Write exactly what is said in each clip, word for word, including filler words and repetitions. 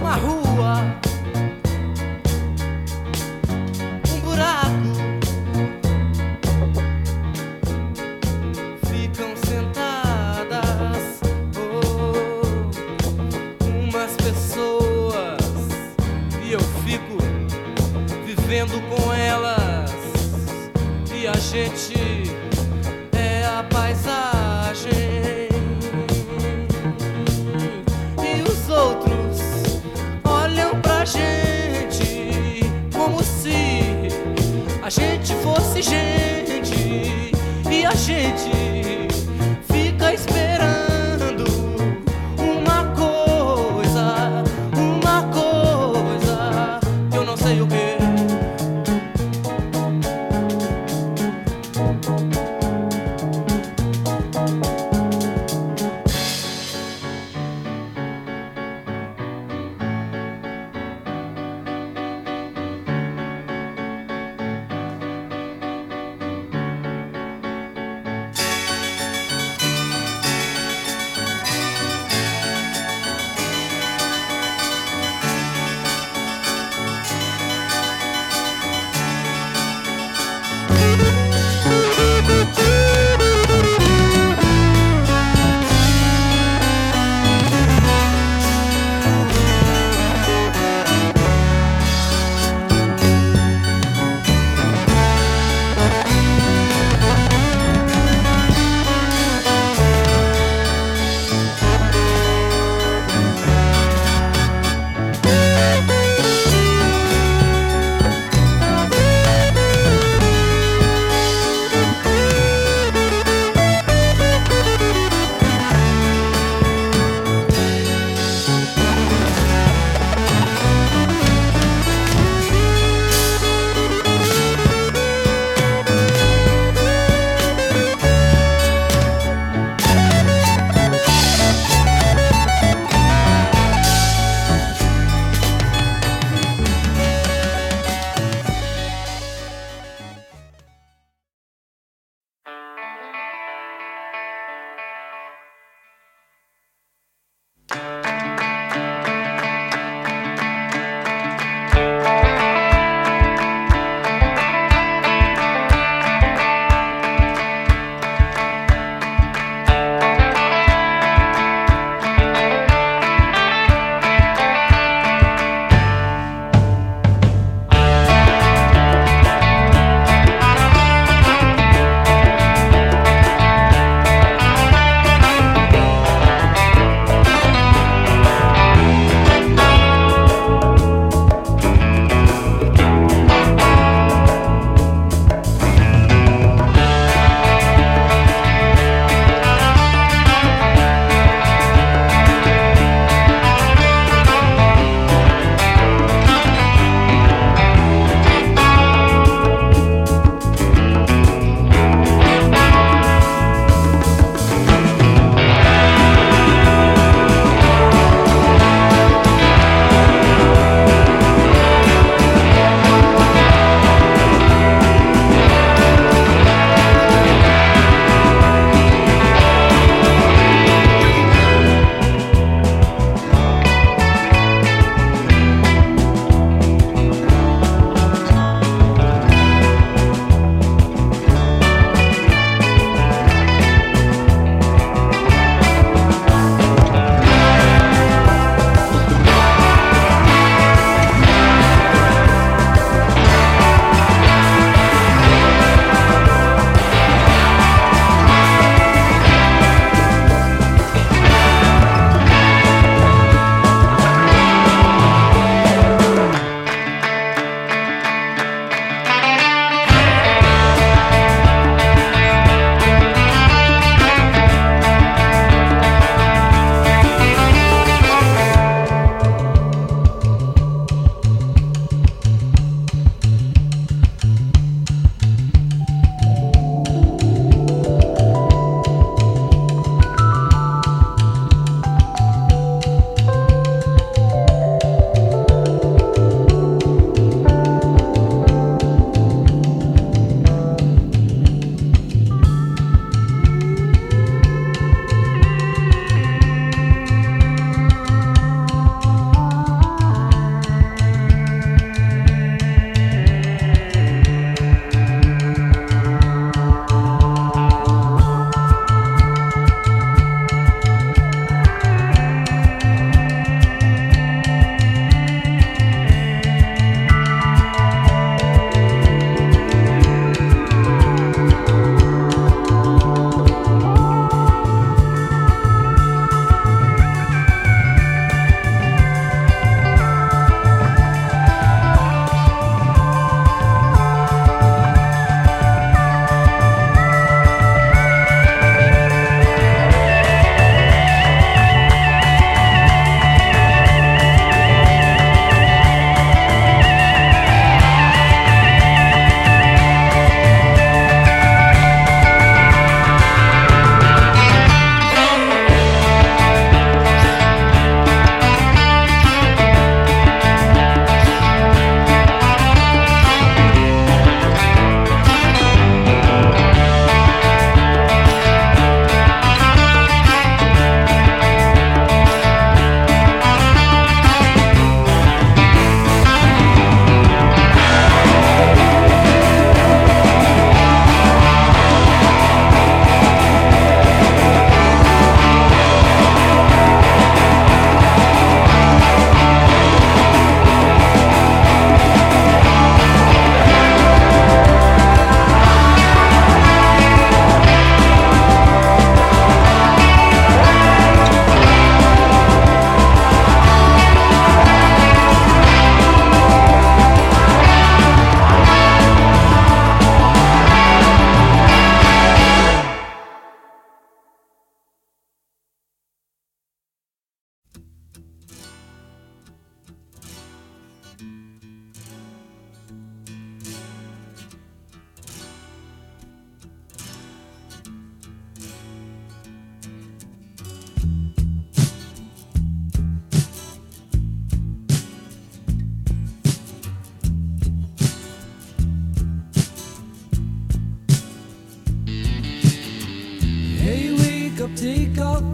uma rua, um buraco, ficam sentadas oh, umas pessoas e eu fico vivendo com elas e a gente é a paisagem. E os outros olham pra gente como se a gente fosse gente. E a gente fica esperando uma coisa, uma coisa, eu não sei o que.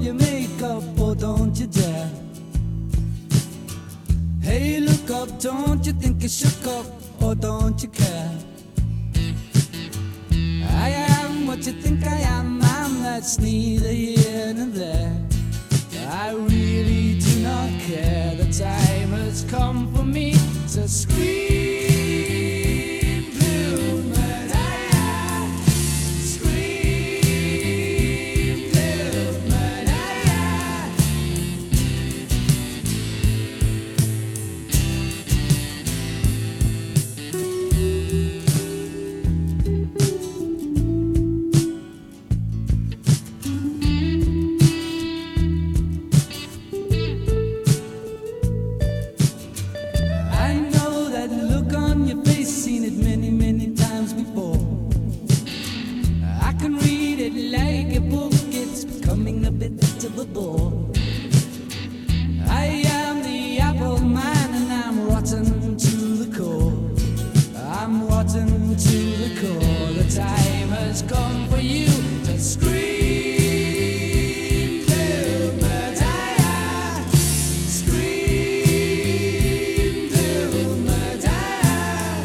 your makeup, oh don't you dare. Hey, look up, don't you think you shook up, or don't you care? I am what you think I am, I'm that's neither here nor there. I really do not care, the time has come for me to scream blue Madonna, scream blue Madonna. I am the apple man and I'm rotten to the core. I'm rotten to the core. The time has come for you to scream blue Madonna, scream blue Madonna.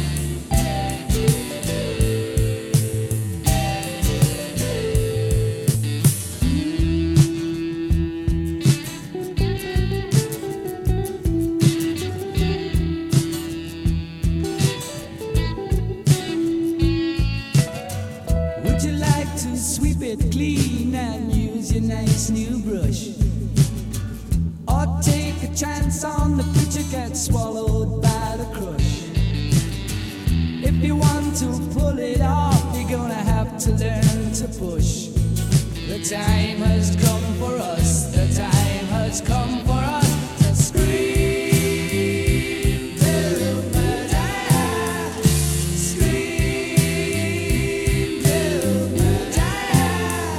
Would you like to sweep it clean and use your nice new brush? Or take a chance on the picture gets swallowed by the crush? If you want to pull it off, you're gonna have to learn to push. The time has come for us, the time has come for us to scream blue Madonna, scream blue Madonna.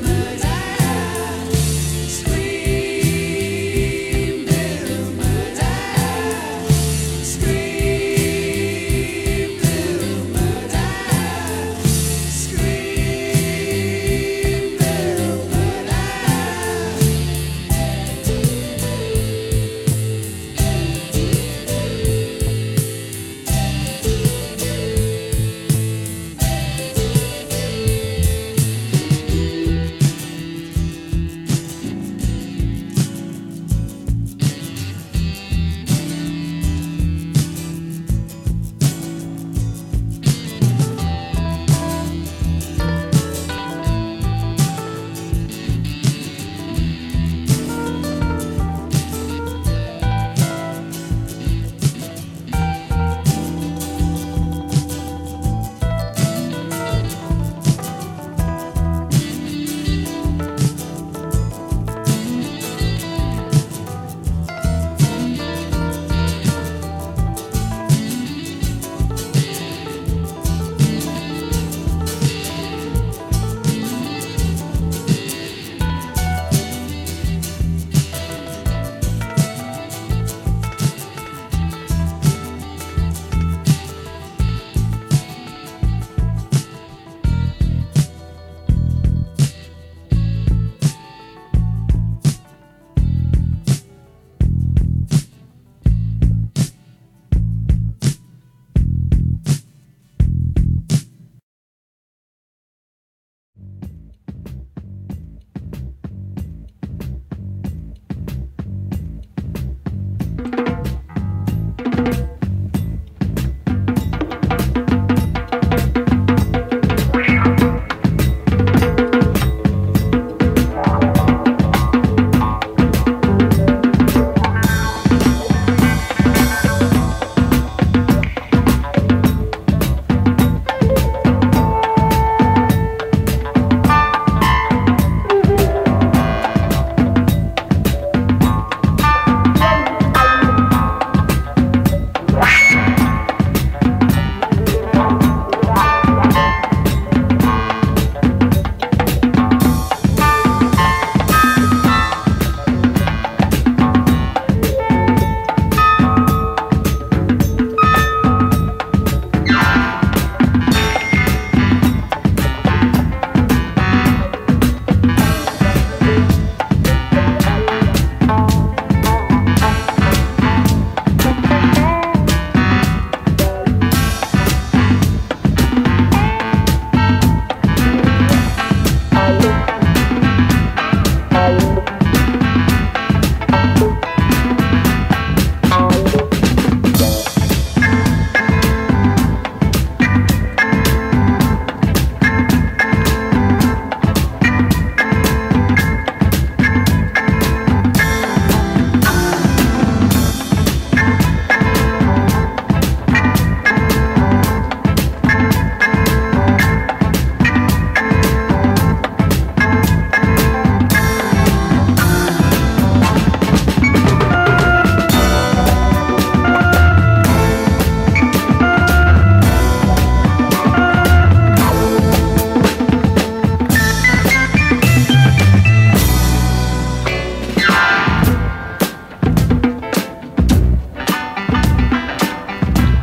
Scream blue Madonna, scream blue Madonna.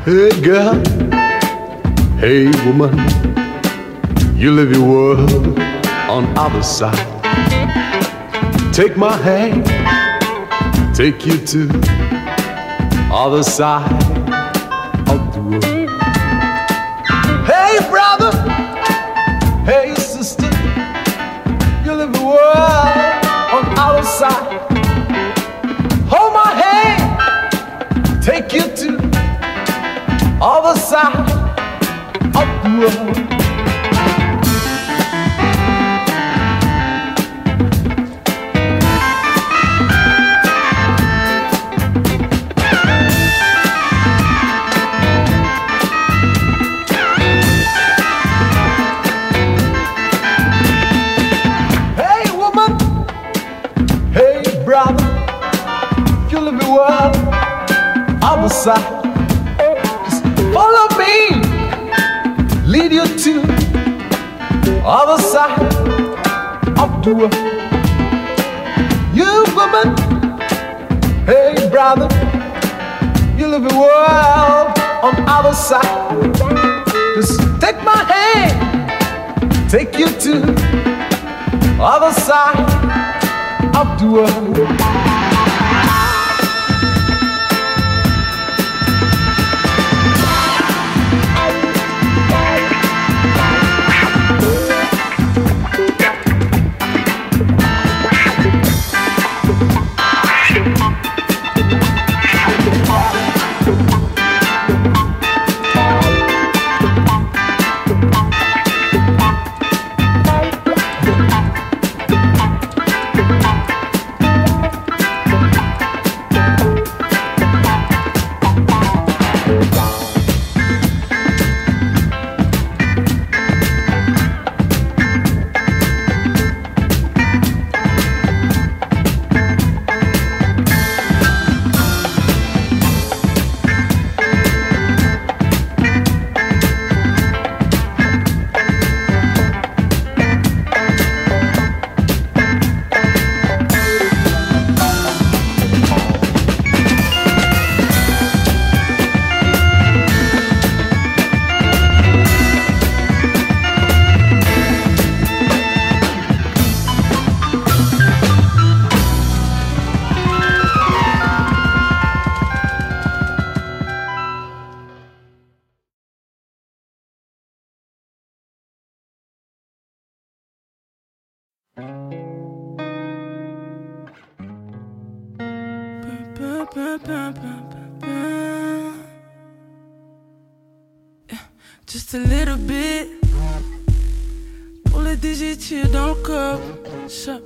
Hey girl, hey woman, you live your world on other side. Take my hand, take you to other side of the world. Hey brother, hey sister, you live your world on other side. Hold my hand, take you to other side of the world. Hey woman, hey brother, you live the world other side. Follow me, lead you to other side of the world. You woman, hey brother, you live the world on other side. Just take my hand, take you to other side of the world. Just a little bit. Pour les digitiers dans le corps. Simple.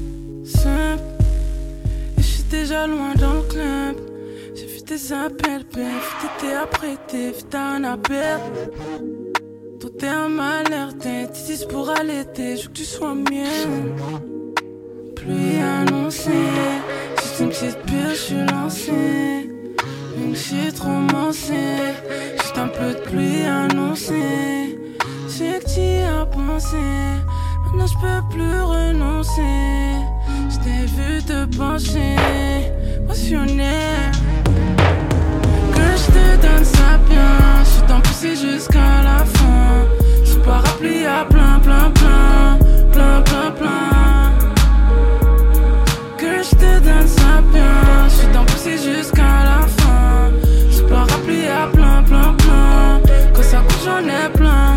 Et j'suis déjà loin dans le club. J'ai vu tes appels, bref. T'étais apprêté, vu t'as un appel. Tout est un malheur, t'es dix pour allaiter. Je veux que tu sois mienne. Pluie annoncée. Juste une petite pire, j'suis lancée. Une shit romancée. Juste un peu de pluie annoncée. J'ai que t'y as pensé. Maintenant j'peux plus renoncer. J't'ai vu te pencher, passionné. Que j'te donne ça bien. J'suis t'en poussé jusqu'à la fin. Sous parapluie à plein, plein, plein. Plein, plein, plein. Que j'te donne ça bien. J'suis t'en poussé jusqu'à la fin. Sous parapluie à plein, plein, plein. Quand ça coûte j'en ai plein.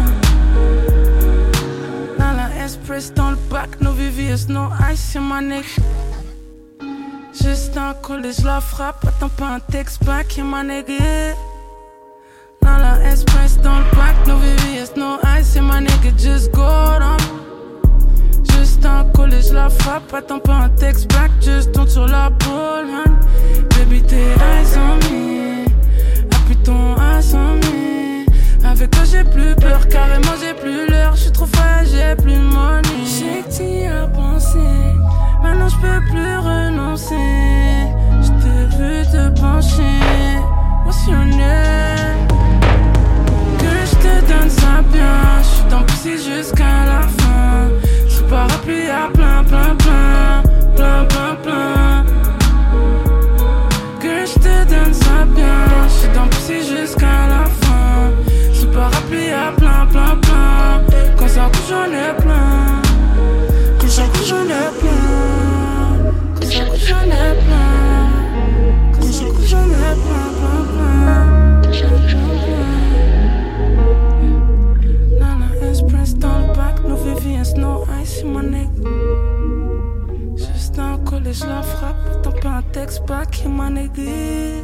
Dans la Express dans le bac, no V V S, no ice, y'a ma neck. Juste un collé, j'la frappe, attends pas un texte back, y'a ma nigga. Dans la Express dans le bac, no V V S, no ice, y'a ma nigga, just go down. Juste un collé, j'la frappe, attends pas un texte back, just tourne sur la pole, hein. Baby, tes eyes on me, appuie ton ass on me. Avec toi j'ai plus peur, carrément j'ai plus l'heure. J'suis trop frais, j'ai plus de money. J'sais que t'y as pensé, maintenant j'peux plus renoncer. J't'ai vu te pencher, passionné. Que j'te donne ça bien, j'suis t'en poussé jusqu'à la fin. Sous parapluie à plein, plein, plein. Plein, plein, plein. toi qui m'en aidé.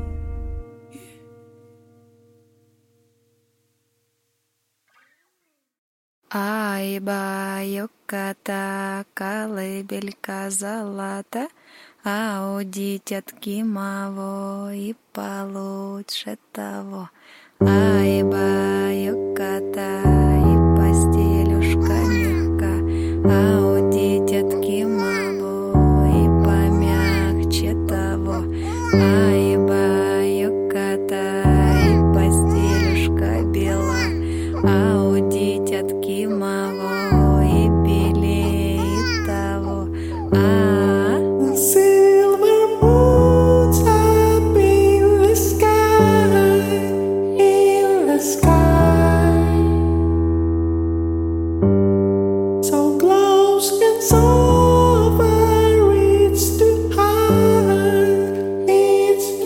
Ай, баюката, колыбелька золота, а у дитятки маво и получше того. Ай, баюката, и постелюшка мягка, а у дитятки маво и помягче того. Ай, баюката, и постелюшка бела, а у дитятки маво и белее того. А The silver moons up in the sky, in the sky, so close and so far, it's too hard, it's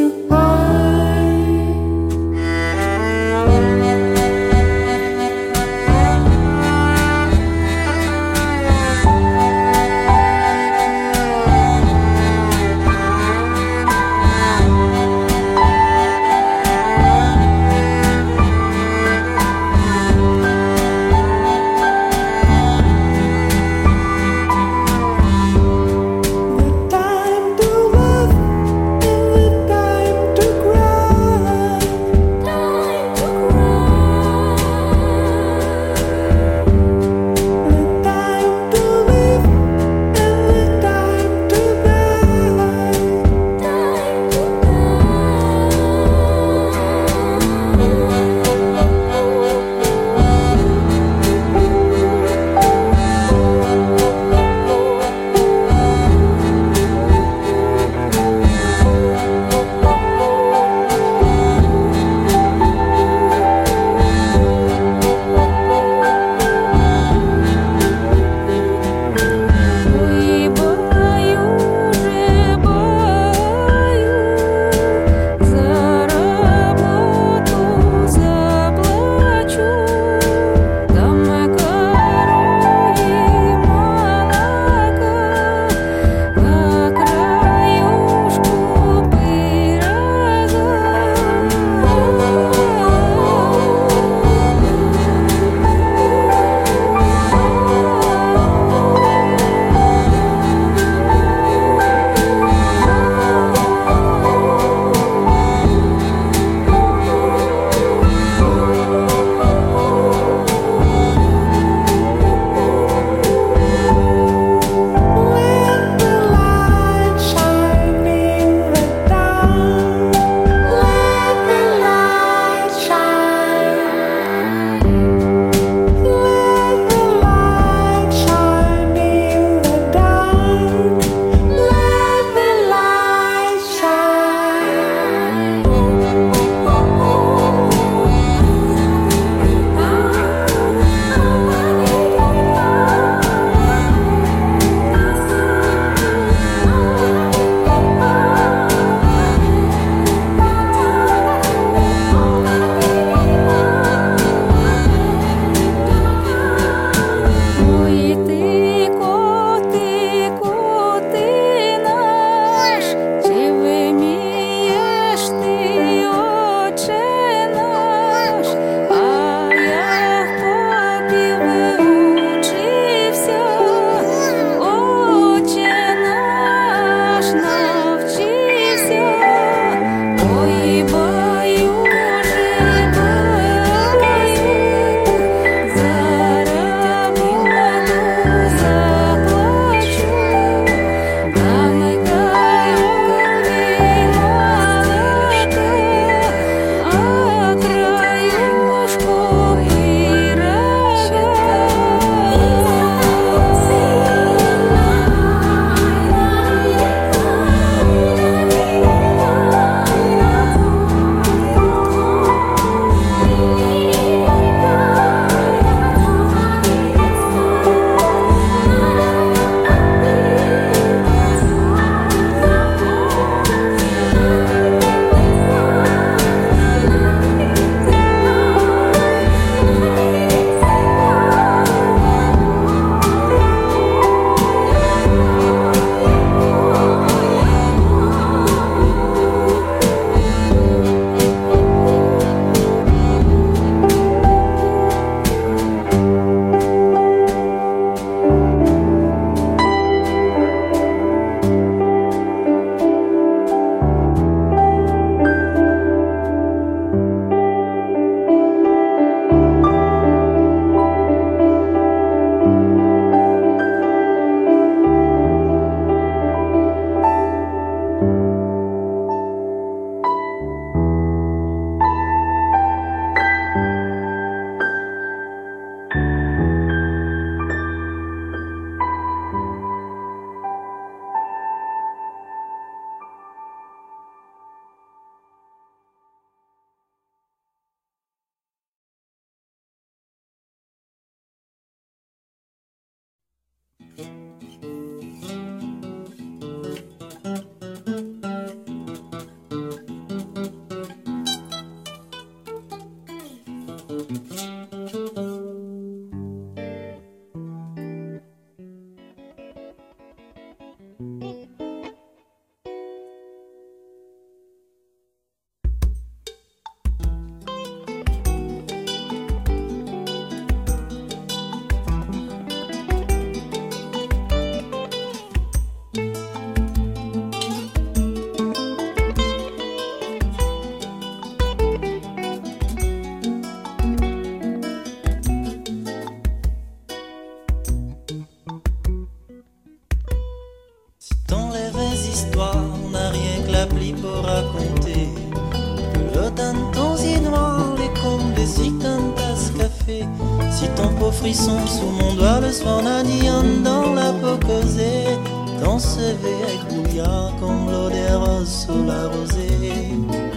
raconter. Le ton si noir, les comme des citons tasse café. Si ton beau frisson sous mon doigt, le soir n'a dit dans la peau causée. Ton C V est bouillant comme l'eau des roses sous la rosée.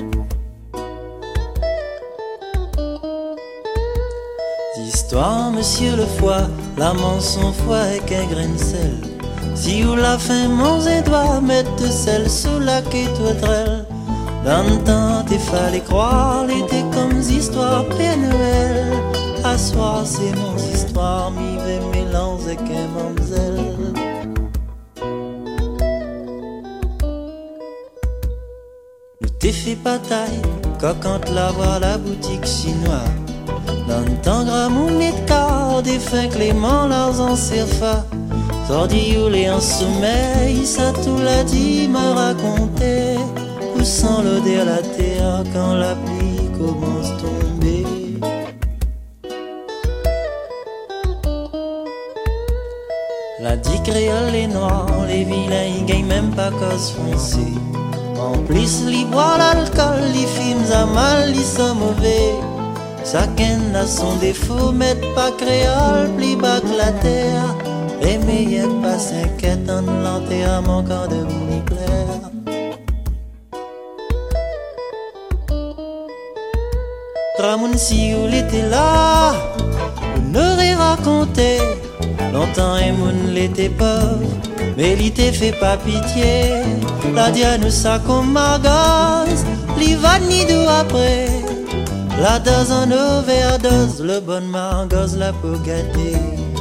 Histoire, monsieur le foie, l'amant son foie est qu'un grain de sel. Si ou la fin, mon doit mettre de sel sous la quai toitrelle. Dans le temps, t'es fallait croire, l'été comme histoire Père Noël. À soir, c'est mon histoire, m'y vais mélange avec un mamzelle. Nous t'ai fait bataille, coquante la voir la boutique chinoise. Dans le temps, gras mon écart, des fins Clément, l'argent serfa. Sordi ou les en sommeil, ça tout l'a dit, m'a raconté. Poussant l'odeur la terre quand la pluie commence à tomber. La dit créole les noirs, les vilains ils gagnent même pas cause foncée. En plus, ils boivent l'alcool, les films à mal, ils sont mauvais. Chacun a son défaut, mais pas créole, plus bas que la terre. Et meilleur pas s'inquiète en l'enterrement quand de vous y plaire. Ramoun si vous l'étiez là, vous n'aurez raconté. Longtemps et moun l'était pauvre, mais l'ité fait pas pitié. La dia nous ça comme magaz, l'ivade ni d'où après. La dose en overdose, le bon magaz la peau gâtée.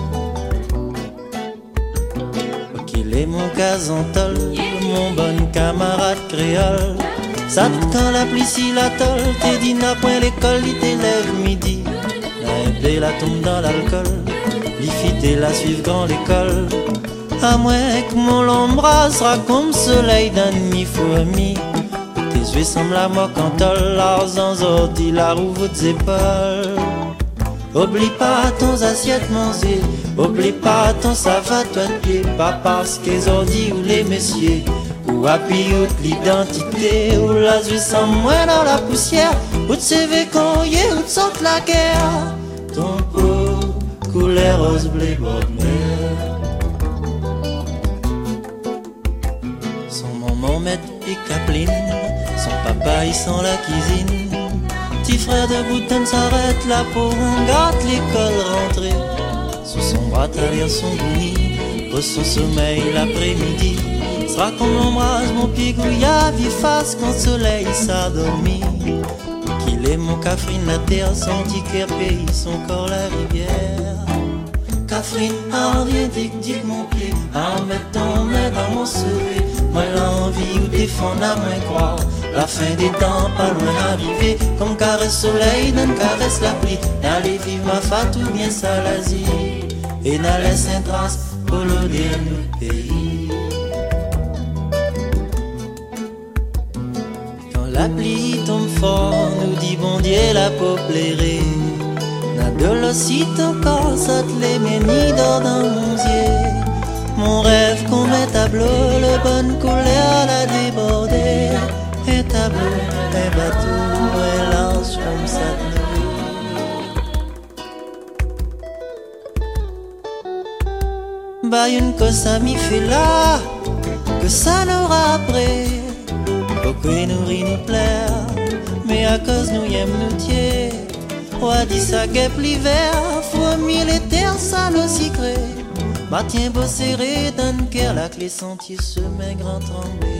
Qu'il est mon casantol, mon bon camarade créole. Ça quand la pluie si la tol, t'es dit n'a point l'école, il t'élève midi. La épée la tombe dans l'alcool, l'ifité la suivre grand l'école. À moins que mon l'ombre sera comme soleil d'un demi-fourmi. Tes yeux semblent à moi quand t'as l'argent sorti la roue vos épaules. Oublie pas ton assiette manger, oublie pas ton savate toi de pied. Pas parce qu'ils ont dit ou les messieurs, ou appui ou l'identité, ou la vie sans moins dans la poussière, ou de C V qu'on y est, ou de sorte la guerre. Ton peau, couleur rose blé bord mer. Son maman met et Capeline, son papa il sent la cuisine. Petit frère de Bouton s'arrête là pour on gâte l'école rentrée. Sous son bras derrière son bouni, pour son sommeil l'après-midi. Sera comme l'ombrage mon pied gouillave, il fasse quand le soleil s'adormit. Qu'il est mon Catherine la terre, son petit cœur pays, son corps la rivière. Catherine, en vient dic mon pied, en mettant main dans mon souhait. Moi l'envie ou défendre à moins croire, la fin des temps pas loin d'arriver. Comme caresse soleil, donne caresse la pluie. N'allez vivre ma fatou bien salazie, et n'a laisse un trace pour le dernier pays. Quand la pluie tombe fort, nous dit bon Dieu la populaire. N'a de l'ossite encore, ça te les ménis dans mon yeux. Mon rêve qu'on met tableau, le bonne couleur l'a débordé. Un tableau, un bateau, un lance comme ça de bah une cause à m'y fait là, que ça n'aura après. Pourquoi nourrir nous plaire, mais à cause nous y aime nous tier. On a dit ça guêpe l'hiver, faut mille les terres, ça nous secret. Matin beau serré, donne cœur, la clé sentier chemin grand tremblé.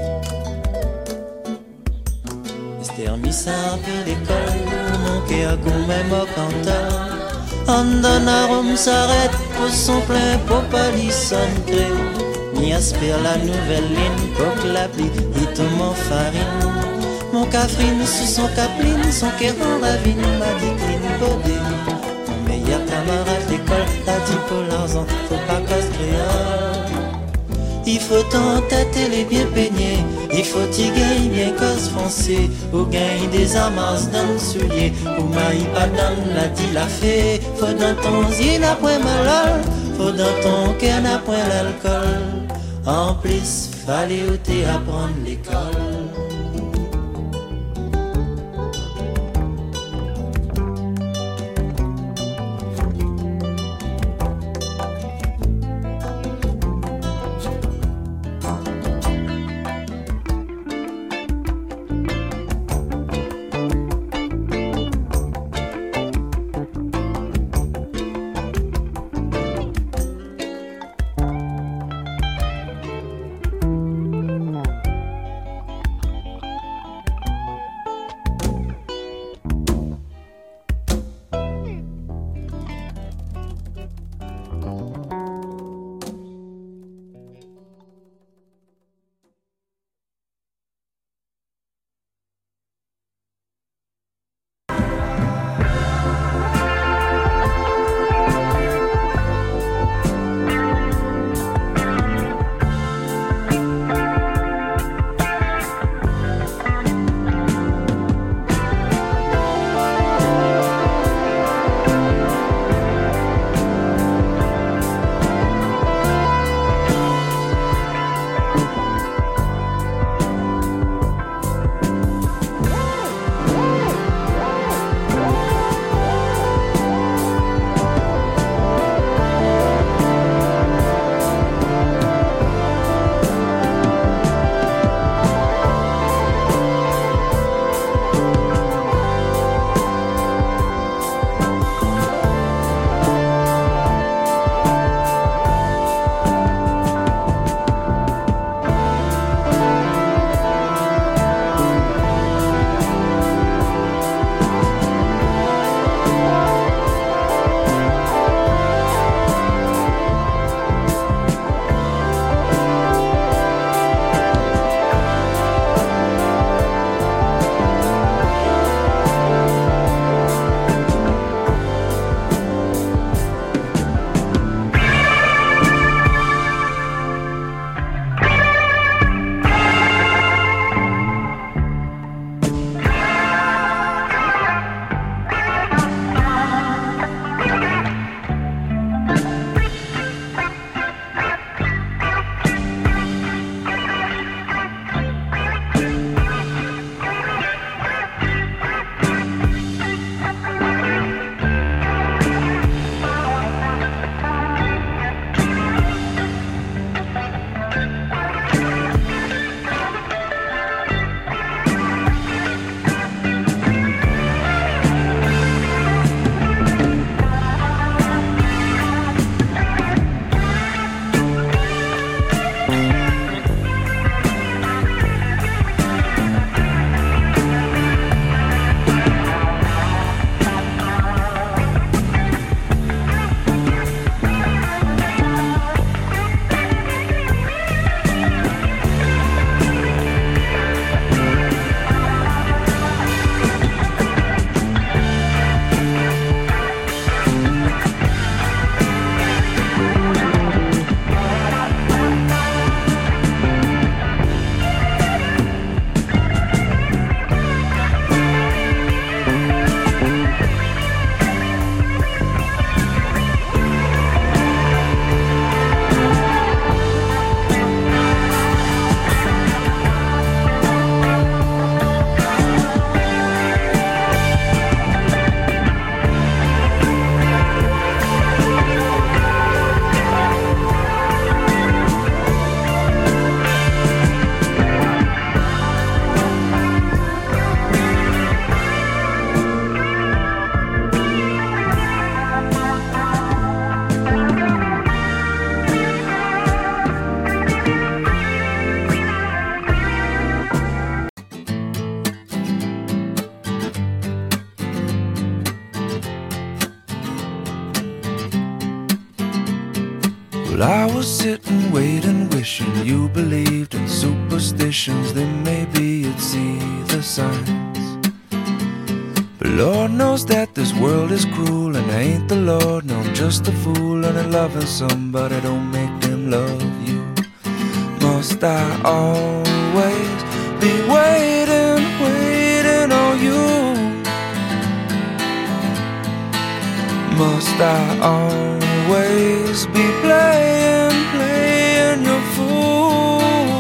Esther mis ça un peu l'école, mon cœur comme même au canton. En donne à Rome s'arrête, pour son plein pour palissonne crée. Ni aspire la nouvelle ligne, pour que la pluie, il tombe en farine. Mon Catherine sous son capeline, son cœur en ravine, m'a décline bodé. Mon meilleur camarade d'école, a dit pour l'argent, faut pas cause créole. Il faut t'entêter les bien peignés, il faut t'y gagner bien cause foncée. Ou gagner des amasses dans le soulier, ou maï pas dans la dit la fée. Faut dans ton zine n'a point malheur, faut dans ton cœur n'a point l'alcool. En plus, fallait ôter apprendre l'école. Well, I was sitting, waiting, wishing you believed in superstitions. Then maybe you'd see the signs. But Lord knows that this world is cruel, and I ain't the Lord, no, I'm just a fool. And loving somebody don't make them love you. Must I always be waiting, waiting on you? Must I always be playing, playing your fool?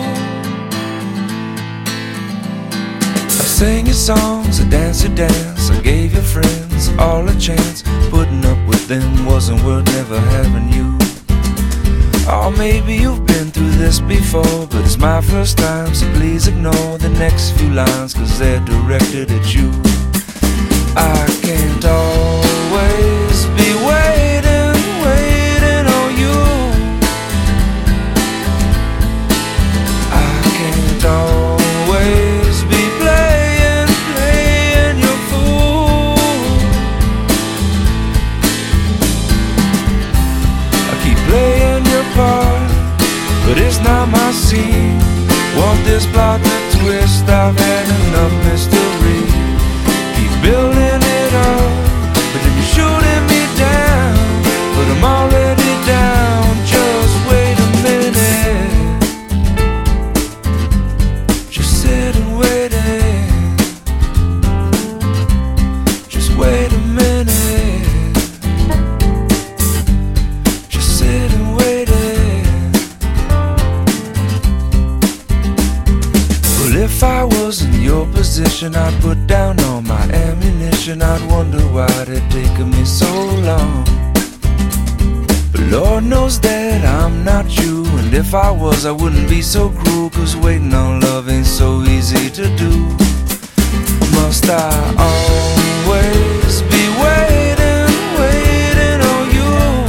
I sang your songs, I danced your dance, I gave your friends all a chance. Putting up with them wasn't worth never having you. Or maybe you've been through this before, but it's my first time, so please ignore the next few lines, cause they're directed at you. I can't always be waiting, waiting on you. I can't always be playing, playing your fool. I keep playing your part, but it's not my scene. Want this plot to twist, I've had enough mystery. Keep building it up, but then you're shooting me down. But I'm already down, just wait a minute. Just sit and wait it. Just wait a minute. Just sit and wait it. Well, if I was in your position, I'd put down all my ammunition. I'd wonder why it taken me so long. But Lord knows that I'm not you, and if I was, I wouldn't be so cruel, cause waiting on love ain't so easy to do. Must I always be waiting, waiting on you?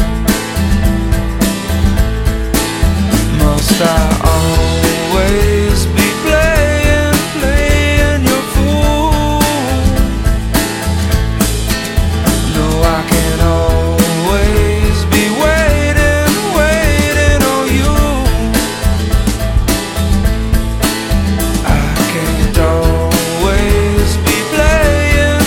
Must I always be playing, playing your fool? No, I can't always be waiting, waiting on you. I can't always be playing,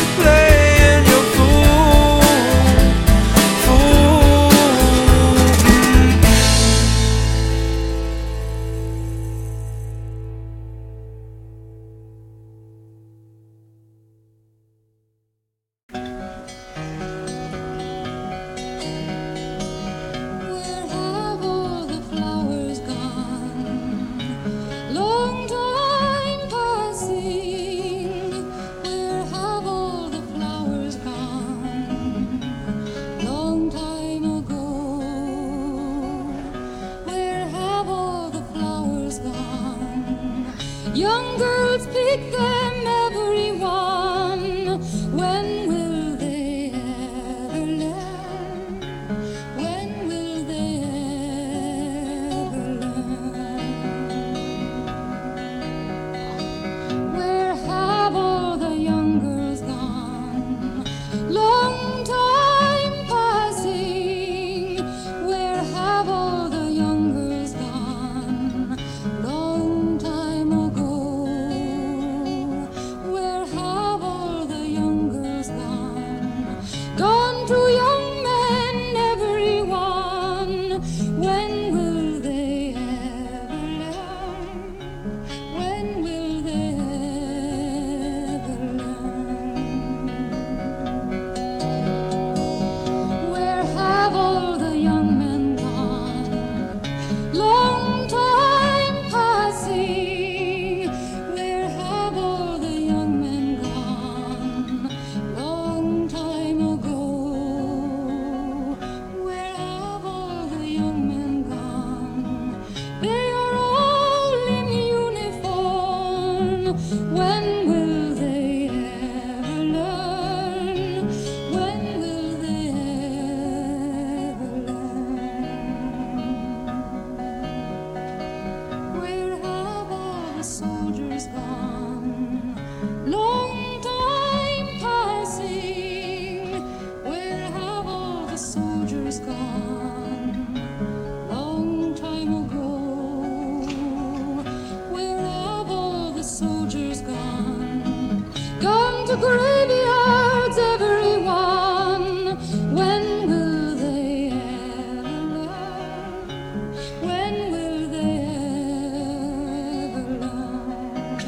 to graveyards, everyone. When will they ever learn? When will they ever learn?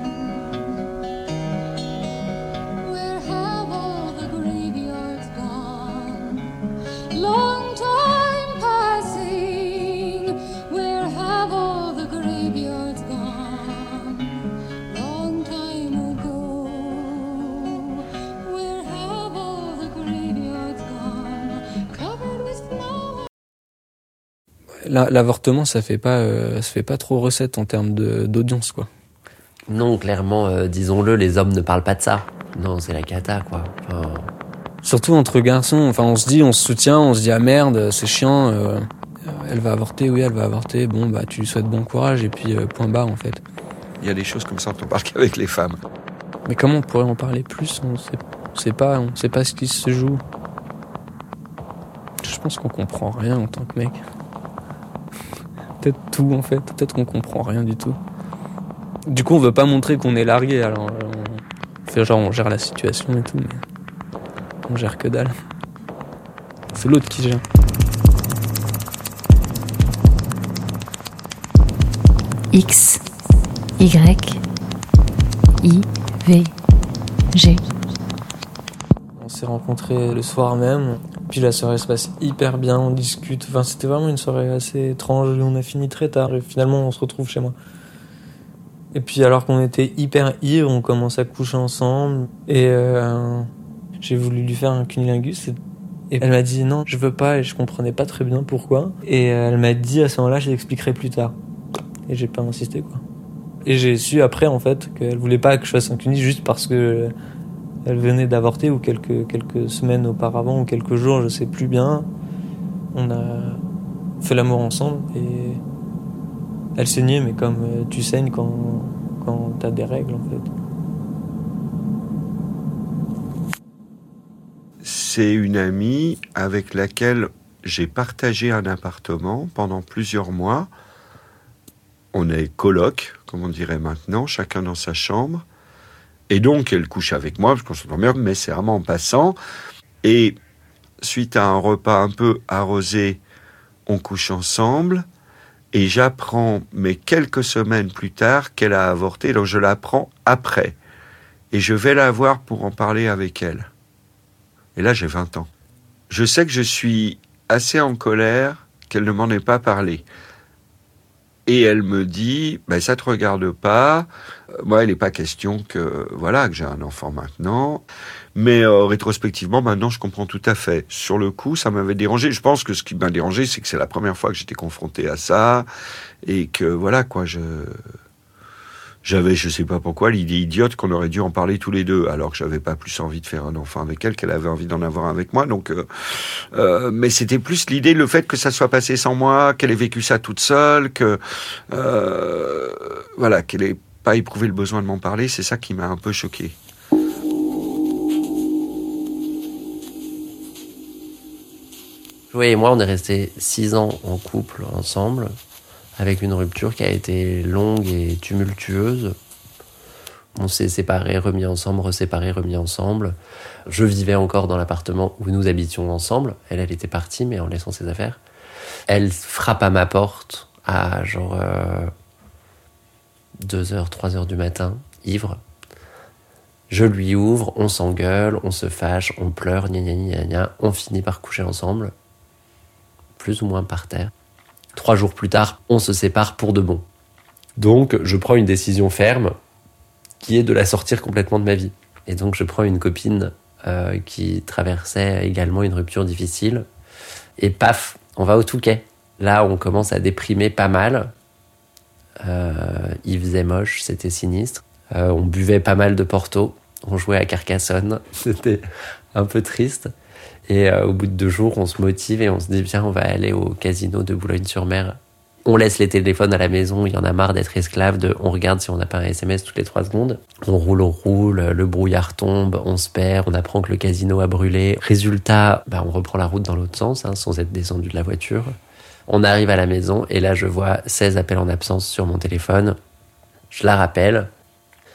Where have all the graveyards gone? Long time passing. Where have all the graveyards gone? Long time ago. Where have all the graveyards gone? Covered with flowers. La- L'avortement, ça fait pas, euh, ça fait pas trop recette en termes de, d'audience, quoi. Non, clairement, euh, disons-le, les hommes ne parlent pas de ça. Non, c'est la cata, quoi. Enfin, Surtout entre garçons, enfin on se dit, on se soutient, on se dit ah merde, c'est chiant, euh, elle va avorter, oui elle va avorter, bon bah tu lui souhaites bon courage et puis euh, point barre en fait. Il y a des choses comme ça dont on parle qu'avec les femmes. Mais comment on pourrait en parler plus? On sait, on sait pas, on sait pas ce qui se joue. Je pense qu'on comprend rien en tant que mec. Peut-être tout en fait, peut-être qu'on comprend rien du tout. Du coup on veut pas montrer qu'on est largué, alors euh, on fait genre on gère la situation et tout, mais on gère que dalle. C'est l'autre qui gère. X, Y, I, V, G. On s'est rencontrés le soir même, puis la soirée se passe hyper bien, on discute. Enfin, c'était vraiment une soirée assez étrange, on a fini très tard et finalement on se retrouve chez moi. Et puis alors qu'on était hyper ivres, on commence à coucher ensemble et euh, j'ai voulu lui faire un cunnilingus et, et elle m'a dit non, je veux pas et je comprenais pas très bien pourquoi. Et elle m'a dit à ce moment-là, je t'expliquerai plus tard. Et j'ai pas insisté quoi. Et j'ai su après en fait qu'elle voulait pas que je fasse un cunnilingus juste parce que elle venait d'avorter ou quelques, quelques semaines auparavant ou quelques jours, je sais plus bien. On a fait l'amour ensemble et elle saignait, mais comme tu saignes quand, quand t'as des règles en fait. C'est une amie avec laquelle j'ai partagé un appartement pendant plusieurs mois. On est coloc, comme on dirait maintenant, chacun dans sa chambre. Et donc, elle couche avec moi, parce qu'on s'entend bien, mais c'est vraiment en passant. Et suite à un repas un peu arrosé, on couche ensemble. Et j'apprends, mais quelques semaines plus tard, qu'elle a avorté. Donc, je l'apprends après. Et je vais la voir pour en parler avec elle. Et là, j'ai vingt ans. Je sais que je suis assez en colère qu'elle ne m'en ait pas parlé. Et elle me dit, ben, ça te regarde pas. Moi, il n'est pas question que, voilà, que j'ai un enfant maintenant. Mais euh, rétrospectivement, maintenant, je comprends tout à fait. Sur le coup, ça m'avait dérangé. Je pense que ce qui m'a dérangé, c'est que c'est la première fois que j'étais confronté à ça. Et que, voilà, quoi, je... J'avais, je sais pas pourquoi, l'idée idiote qu'on aurait dû en parler tous les deux, alors que j'avais pas plus envie de faire un enfant avec elle, qu'elle avait envie d'en avoir un avec moi. Donc, euh, euh, mais c'était plus l'idée, le fait que ça soit passé sans moi, qu'elle ait vécu ça toute seule, que euh, voilà, qu'elle ait pas éprouvé le besoin de m'en parler. C'est ça qui m'a un peu choqué. Joey et moi, on est restés six ans en couple ensemble, avec une rupture qui a été longue et tumultueuse. On s'est séparés, remis ensemble, reséparés, remis ensemble. Je vivais encore dans l'appartement où nous habitions ensemble. Elle, elle était partie, mais en laissant ses affaires. Elle frappe à ma porte à genre euh, deux heures, trois heures du matin, ivre. Je lui ouvre, on s'engueule, on se fâche, on pleure, gna gna gna gna. On finit par coucher ensemble, plus ou moins par terre. Trois jours plus tard, on se sépare pour de bon. Donc, je prends une décision ferme qui est de la sortir complètement de ma vie. Et donc, je prends une copine euh, qui traversait également une rupture difficile. Et paf, on va au Touquet. Là, on commence à déprimer pas mal. Euh, il faisait moche, c'était sinistre. Euh, on buvait pas mal de Porto. On jouait à Carcassonne. C'était un peu triste. Et euh, au bout de deux jours, on se motive et on se dit, viens, on va aller au casino de Boulogne-sur-Mer. On laisse les téléphones à la maison, il y en a marre d'être esclave de on regarde si on n'a pas un S M S toutes les trois secondes. On roule, on roule, le brouillard tombe, on se perd, on apprend que le casino a brûlé. Résultat, bah, on reprend la route dans l'autre sens, hein, sans être descendu de la voiture. On arrive à la maison et là, je vois seize appels en absence sur mon téléphone. Je la rappelle.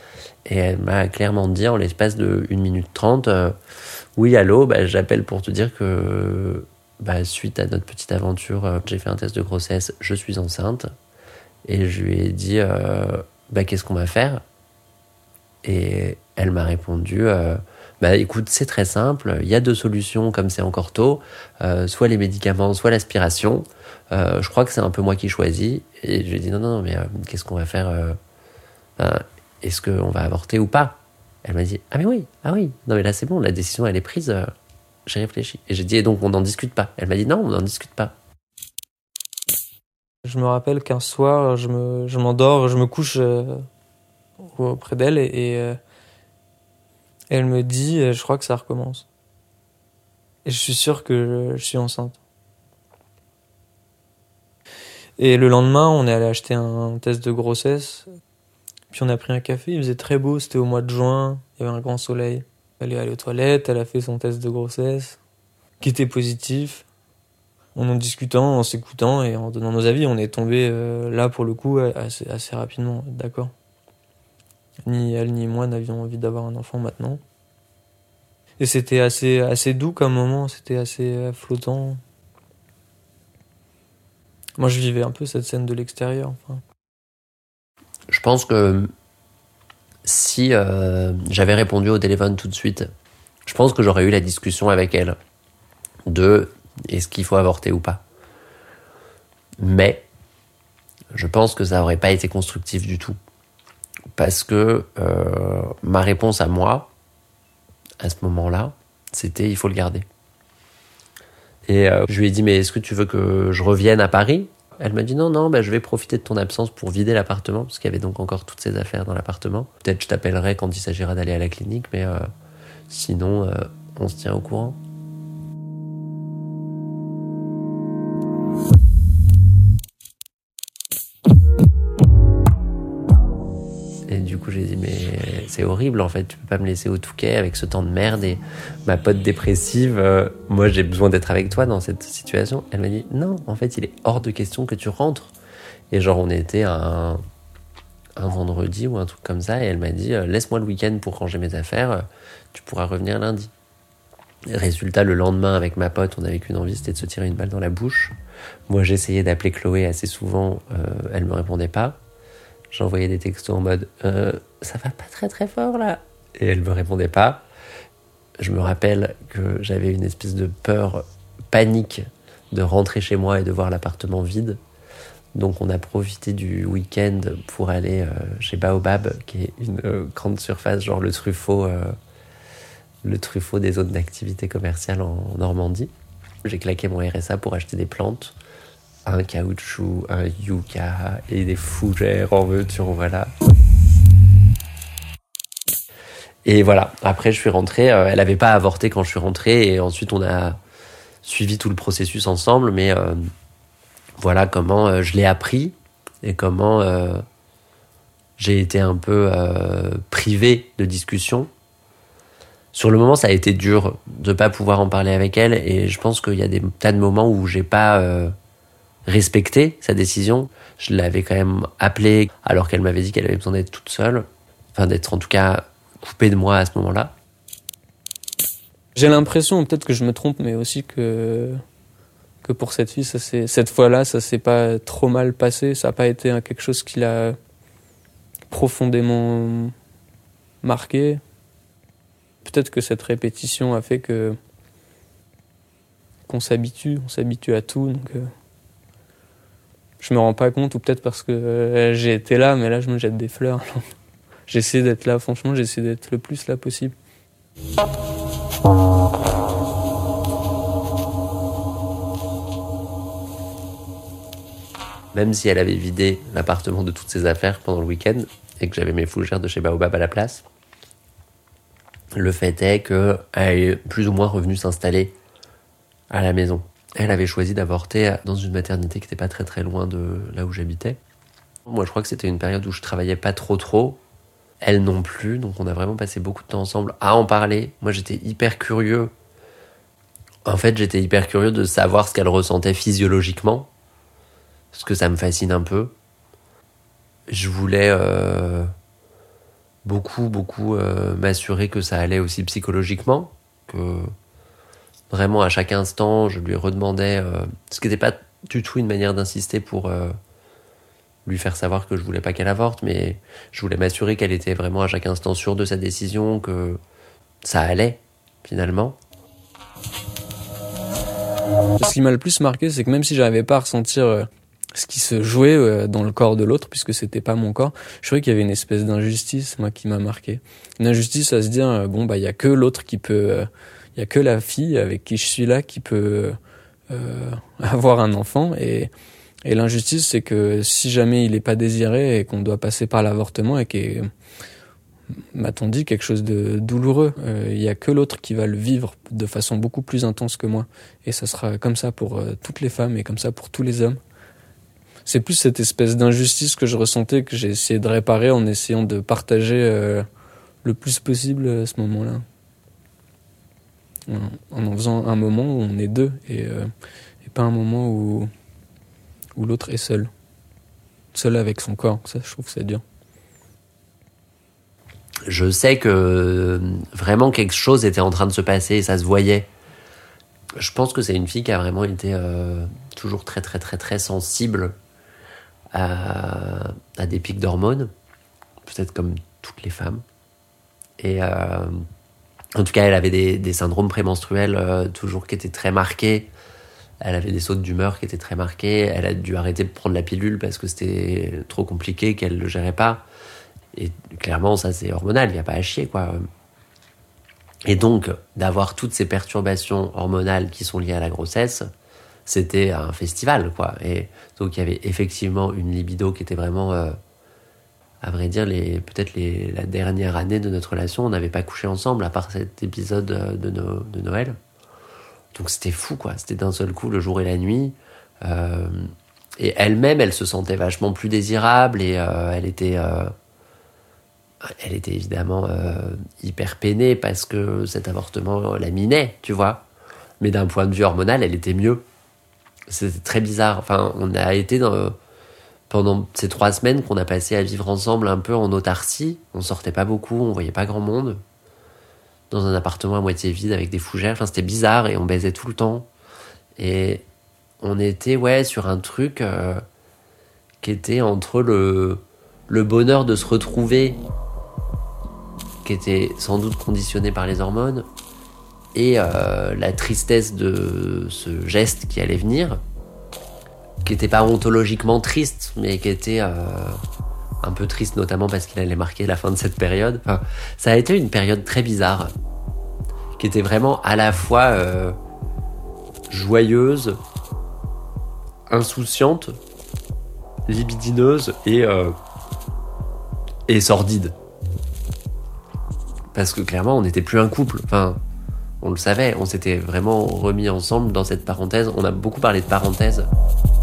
Et elle m'a clairement dit en l'espace de une minute trente, euh, oui, allô, bah, j'appelle pour te dire que bah, suite à notre petite aventure, euh, j'ai fait un test de grossesse, je suis enceinte. Et je lui ai dit, euh, bah, qu'est-ce qu'on va faire ? Et elle m'a répondu, euh, bah écoute, c'est très simple, il y a deux solutions comme c'est encore tôt, euh, soit les médicaments, soit l'aspiration. Euh, je crois que c'est un peu moi qui choisis. Et je lui ai dit, non, non, mais euh, qu'est-ce qu'on va faire euh, ben, est-ce qu'on va avorter ou pas ? Elle m'a dit, ah mais oui, ah oui, non mais là c'est bon, la décision elle est prise, euh, j'ai réfléchi. Et j'ai dit, et donc on n'en discute pas ? Elle m'a dit, non, on n'en discute pas. Je me rappelle qu'un soir, je, me, je m'endors, je me couche euh, auprès d'elle et, et euh, elle me dit, euh, je crois que ça recommence. Et je suis sûr que je, je suis enceinte. Et le lendemain, on est allé acheter un test de grossesse. Puis on a pris un café, il faisait très beau, c'était au mois de juin, il y avait un grand soleil. Elle est allée aux toilettes, elle a fait son test de grossesse, qui était positif. En en discutant, en s'écoutant et en donnant nos avis, on est tombé euh, là pour le coup assez, assez rapidement, d'accord. Ni elle ni moi n'avions envie d'avoir un enfant maintenant. Et c'était assez, assez doux comme moment, c'était assez euh, flottant. Moi je vivais un peu cette scène de l'extérieur. Enfin. Je pense que si euh, j'avais répondu au téléphone tout de suite, je pense que j'aurais eu la discussion avec elle de est-ce qu'il faut avorter ou pas. Mais je pense que ça n'aurait pas été constructif du tout. Parce que euh, ma réponse à moi, à ce moment-là, c'était il faut le garder. Et euh, je lui ai dit, mais est-ce que tu veux que je revienne à Paris ? Elle m'a dit non, non, bah, je vais profiter de ton absence pour vider l'appartement, parce qu'il y avait donc encore toutes ces affaires dans l'appartement. Peut-être je t'appellerai quand il s'agira d'aller à la clinique, mais euh, sinon, euh, on se tient au courant. Et du coup, j'ai dit, mais c'est horrible, en fait, tu peux pas me laisser au Touquet avec ce temps de merde et ma pote dépressive, euh, moi j'ai besoin d'être avec toi dans cette situation. Elle m'a dit, non, en fait, il est hors de question que tu rentres. Et genre, on était un, un vendredi ou un truc comme ça, et elle m'a dit, laisse-moi le week-end pour ranger mes affaires, tu pourras revenir lundi. Résultat, le lendemain, avec ma pote, on avait qu'une envie, c'était de se tirer une balle dans la bouche. Moi, j'essayais d'appeler Chloé assez souvent, euh, elle me répondait pas. J'envoyais des textos en mode euh, « ça va pas très très fort là » et elle me répondait pas. Je me rappelle que j'avais une espèce de peur, panique de rentrer chez moi et de voir l'appartement vide. Donc on a profité du week-end pour aller euh, chez Baobab, qui est une euh, grande surface, genre le Truffaut, euh, le Truffaut des zones d'activité commerciale en Normandie. J'ai claqué mon R S A pour acheter des plantes. Un caoutchouc, un yucca et des fougères en veux-tu, en voilà. Et voilà, après je suis rentré, euh, elle avait pas avorté quand je suis rentré et ensuite on a suivi tout le processus ensemble, mais euh, voilà comment euh, je l'ai appris et comment euh, j'ai été un peu euh, privé de discussion. Sur le moment, ça a été dur de pas pouvoir en parler avec elle et je pense qu'il y a des tas de moments où j'ai pas... Euh, respecter sa décision. Je l'avais quand même appelée alors qu'elle m'avait dit qu'elle avait besoin d'être toute seule, enfin d'être en tout cas coupée de moi à ce moment-là. J'ai l'impression, peut-être que je me trompe, mais aussi que que pour cette fille, ça s'est, cette fois-là, ça s'est pas trop mal passé. Ça n'a pas été quelque chose qui l'a profondément marqué. Peut-être que cette répétition a fait que qu'on s'habitue, on s'habitue à tout, donc. Euh... Je me rends pas compte, ou peut-être parce que euh, j'ai été là, mais là je me jette des fleurs. J'essaie d'être là, franchement, j'essaie d'être le plus là possible. Même si elle avait vidé l'appartement de toutes ses affaires pendant le week-end, et que j'avais mes fougères de chez Baobab à la place, le fait est qu'elle est plus ou moins revenue s'installer à la maison. Elle avait choisi d'avorter dans une maternité qui n'était pas très très loin de là où j'habitais. Moi, je crois que c'était une période où je travaillais pas trop trop. Elle non plus, donc on a vraiment passé beaucoup de temps ensemble à en parler. Moi, j'étais hyper curieux. En fait, j'étais hyper curieux de savoir ce qu'elle ressentait physiologiquement, parce que ça me fascine un peu. Je voulais... Euh... beaucoup, beaucoup euh, m'assurer que ça allait aussi psychologiquement, que vraiment à chaque instant, je lui redemandais, euh, ce qui n'était pas du tout une manière d'insister pour euh, lui faire savoir que je voulais pas qu'elle avorte, mais je voulais m'assurer qu'elle était vraiment à chaque instant sûre de sa décision, que ça allait, finalement. Ce qui m'a le plus marqué, c'est que même si j'arrivais pas à ressentir euh, ce qui se jouait euh, dans le corps de l'autre, puisque c'était pas mon corps, je trouvais qu'il y avait une espèce d'injustice, moi, qui m'a marqué. Une injustice à se dire, euh, bon, bah, il y a que l'autre qui peut, il euh, y a que la fille avec qui je suis là qui peut euh, avoir un enfant. Et, et l'injustice, c'est que si jamais il est pas désiré et qu'on doit passer par l'avortement et qu'il m'a-t-on dit quelque chose de douloureux, il euh, y a que l'autre qui va le vivre de façon beaucoup plus intense que moi. Et ça sera comme ça pour euh, toutes les femmes et comme ça pour tous les hommes. C'est plus cette espèce d'injustice que je ressentais que j'ai essayé de réparer en essayant de partager euh, le plus possible à ce moment-là. En en faisant un moment où on est deux et, euh, et pas un moment où, où l'autre est seul. Seul avec son corps, ça je trouve que c'est dur. Je sais que vraiment quelque chose était en train de se passer et ça se voyait. Je pense que c'est une fille qui a vraiment été euh, toujours très très très très sensible à, à des pics d'hormones, peut-être comme toutes les femmes. Et euh, en tout cas, elle avait des, des syndromes prémenstruels euh, toujours qui étaient très marqués. Elle avait des sautes d'humeur qui étaient très marquées. Elle a dû arrêter de prendre la pilule parce que c'était trop compliqué, qu'elle ne le gérait pas. Et clairement, ça, c'est hormonal, il n'y a pas à chier, quoi. Et donc, d'avoir toutes ces perturbations hormonales qui sont liées à la grossesse, c'était un festival, quoi. Et donc, il y avait effectivement une libido qui était vraiment, euh, à vrai dire, les, peut-être les, la dernière année de notre relation, on n'avait pas couché ensemble, à part cet épisode de, no, de Noël. Donc, c'était fou, quoi. C'était d'un seul coup, le jour et la nuit. Euh, et elle-même, elle se sentait vachement plus désirable et euh, elle était... Euh, Elle était évidemment euh, hyper peinée parce que cet avortement la minait, tu vois. Mais d'un point de vue hormonal, elle était mieux. C'était très bizarre. Enfin, on a été dans, pendant ces trois semaines qu'on a passé à vivre ensemble un peu en autarcie. On sortait pas beaucoup, on voyait pas grand monde. Dans un appartement à moitié vide avec des fougères. Enfin, c'était bizarre et on baisait tout le temps. Et on était, ouais, sur un truc euh, qui était entre le, le bonheur de se retrouver, qui était sans doute conditionné par les hormones, et euh, la tristesse de ce geste qui allait venir, qui n'était pas ontologiquement triste, mais qui était euh, un peu triste, notamment parce qu'il allait marquer la fin de cette période. Enfin, ça a été une période très bizarre, qui était vraiment à la fois euh, joyeuse, insouciante, libidineuse et, euh, et sordide. Parce que clairement, on n'était plus un couple. Enfin, on le savait. On s'était vraiment remis ensemble dans cette parenthèse. On a beaucoup parlé de parenthèse.